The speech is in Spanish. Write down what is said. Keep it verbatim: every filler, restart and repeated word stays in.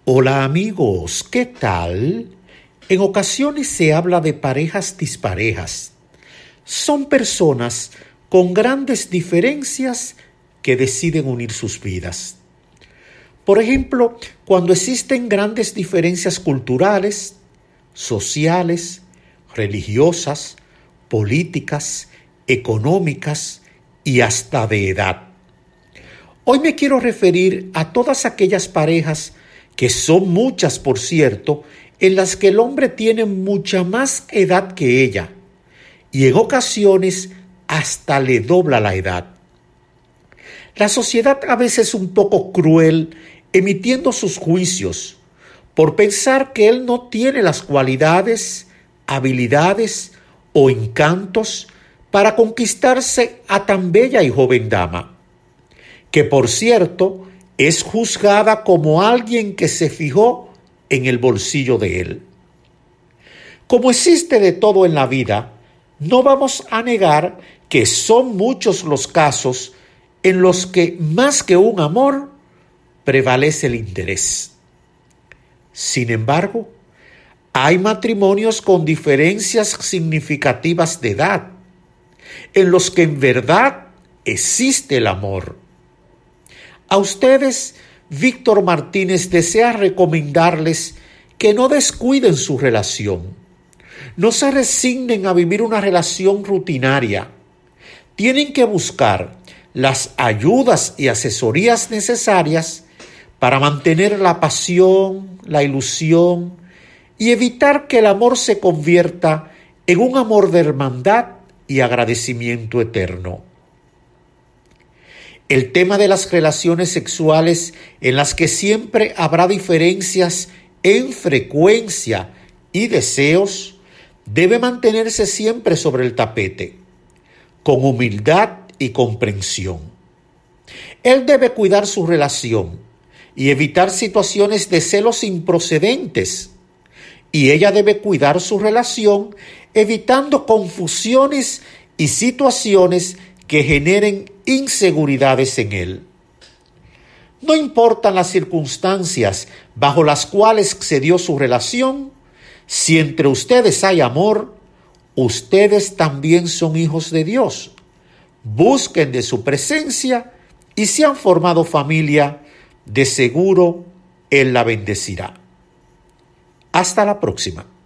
Hola amigos, ¿qué tal? En ocasiones se habla de parejas disparejas. Son personas con grandes diferencias que deciden unir sus vidas. Por ejemplo, cuando existen grandes diferencias culturales, sociales, religiosas, políticas, económicas y hasta de edad. Hoy me quiero referir a todas aquellas parejas, que son muchas por cierto, en las que el hombre tiene mucha más edad que ella y en ocasiones hasta le dobla la edad. La sociedad a veces es un poco cruel emitiendo sus juicios por pensar que él no tiene las cualidades, habilidades o encantos para conquistarse a tan bella y joven dama, que por cierto es juzgada como alguien que se fijó en el bolsillo de él. Como existe de todo en la vida, no vamos a negar que son muchos los casos en los que más que un amor prevalece el interés. Sin embargo, hay matrimonios con diferencias significativas de edad, en los que en verdad existe el amor. A ustedes, Víctor Martínez desea recomendarles que no descuiden su relación. No se resignen a vivir una relación rutinaria. Tienen que buscar las ayudas y asesorías necesarias para mantener la pasión, la ilusión y evitar que el amor se convierta en un amor de hermandad y agradecimiento eterno. El tema de las relaciones sexuales, en las que siempre habrá diferencias en frecuencia y deseos, debe mantenerse siempre sobre el tapete, con humildad y comprensión. Él debe cuidar su relación y evitar situaciones de celos improcedentes, y ella debe cuidar su relación evitando confusiones y situaciones que generen inseguridades en él. No importan las circunstancias bajo las cuales se dio su relación, si entre ustedes hay amor, ustedes también son hijos de Dios. Busquen de su presencia y si han formado familia, de seguro Él la bendecirá. Hasta la próxima.